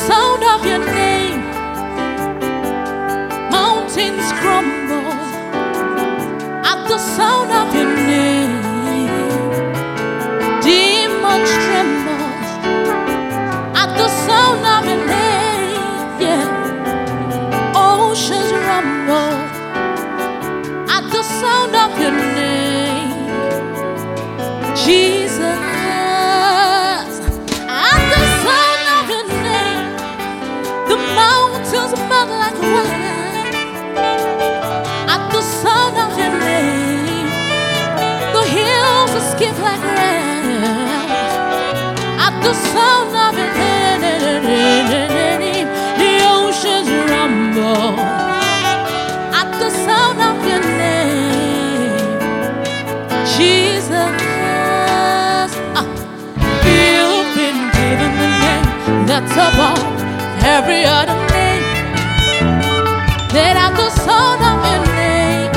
sound of your name, mountains crumble. At the sound of your name, demons tremble. At the sound of your name, yeah, oceans rumble. At the sound of your name, Jesus. At the sound of your name, the mountains melt like wax. At the sound of your name, the hills skip like grass. At the sound of your name, the oceans rumble. At the sound of your name, Jesus. You've been given the name that's above every other name. That at the sound of your name,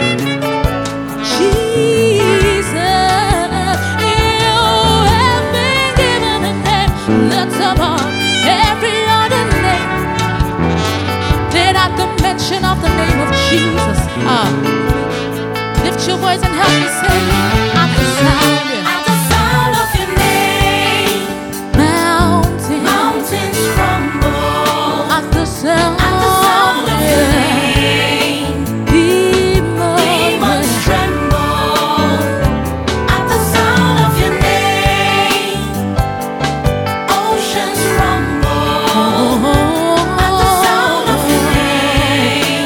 Jesus, you have been given a name that's above every other name. That at the mention of the name of Jesus, lift your voice and help me say, at the sound.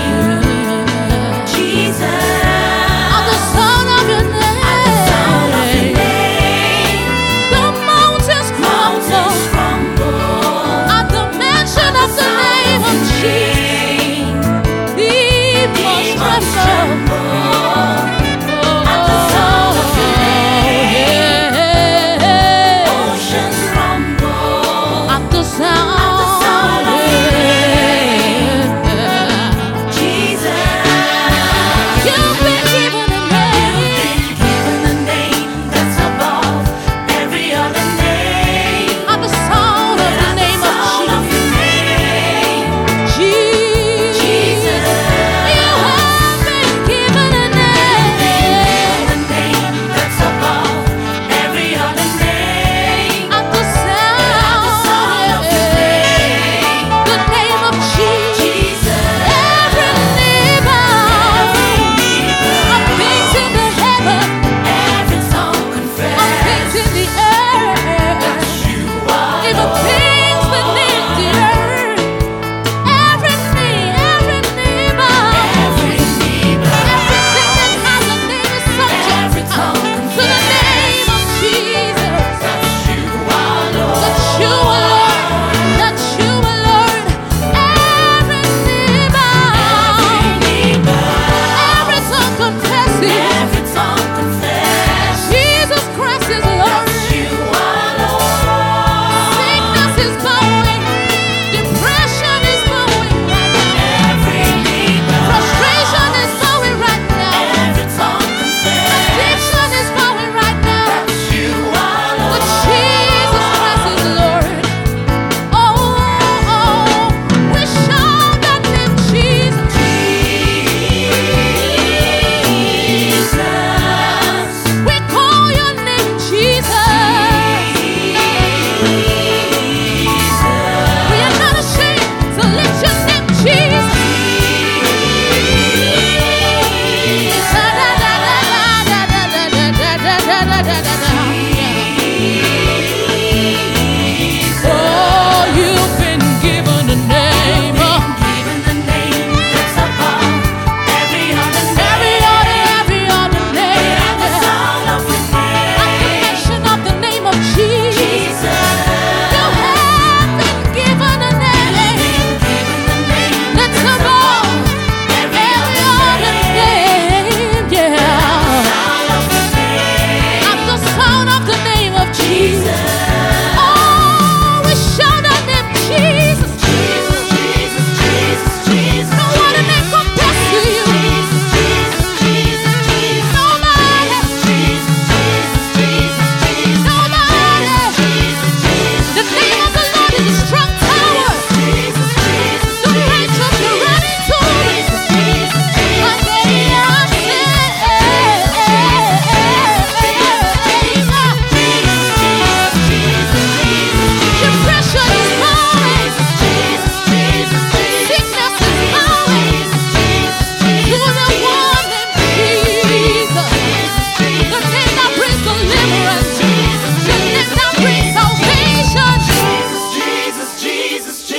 At the sound of your name, Jesus,